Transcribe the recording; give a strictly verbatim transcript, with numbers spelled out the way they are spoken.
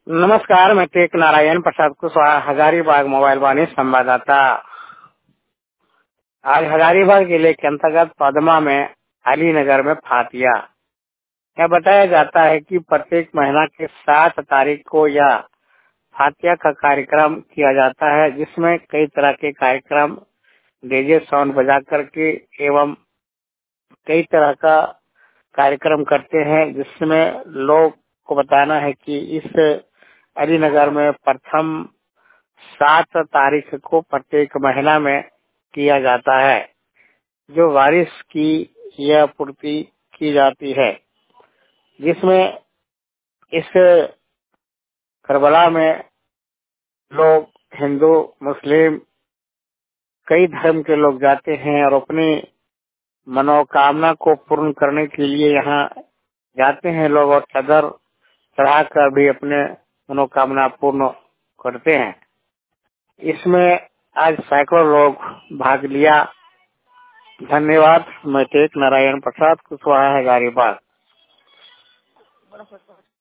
नमस्कार, मैं टेक नारायण प्रसाद कुशवाहा, हजारीबाग मोबाइल वाणी संवाददाता। आज हजारीबाग जिले के अंतर्गत पदमा में अलीनगर में फातिया। यह बताया जाता है कि प्रत्येक महीना के सात तारीख को यह फातिया का कार्यक्रम किया जाता है, जिसमें कई तरह के कार्यक्रम डीजे साउंड बजा करके एवं कई तरह का कार्यक्रम करते हैं, जिसमें लोग को बताना है कि इस अलीनगर में प्रथम सात तारीख को प्रत्येक महीना में किया जाता है, जो बारिश की यह पूर्ति की जाती है, जिसमें इस करबला में लोग हिंदू मुस्लिम कई धर्म के लोग जाते हैं और अपनी मनोकामना को पूर्ण करने के लिए यहाँ जाते हैं लोग और चादर चढ़ाकर भी अपने मनोकामना पूर्ण करते हैं। इसमें आज सैकड़ों लोग भाग लिया। धन्यवाद। मैं टेक नारायण प्रसाद कुशवाहा, हजारीबाग।